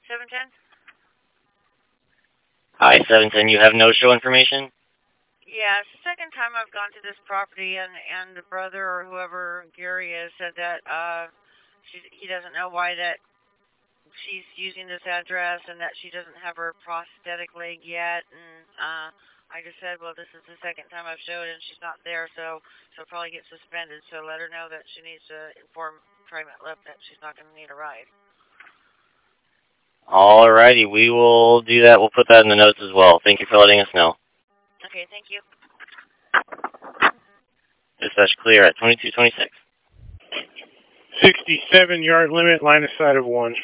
710? Hi, 710. You have no show information? Yeah, it's the second time I've gone to this property, and the brother or whoever Gary is said that he doesn't know why that she's using this address and that she doesn't have her prosthetic leg yet. And I just said, well, this is the second time I've showed and she's not there, so she'll probably get suspended. So let her know that she needs to inform TriMet that she's not going to need a ride. Alrighty, we will do that. We'll put that in the notes as well. Thank you for letting us know. Okay, thank you. Dispatch clear at 2226. 67-yard limit, line of sight of 1.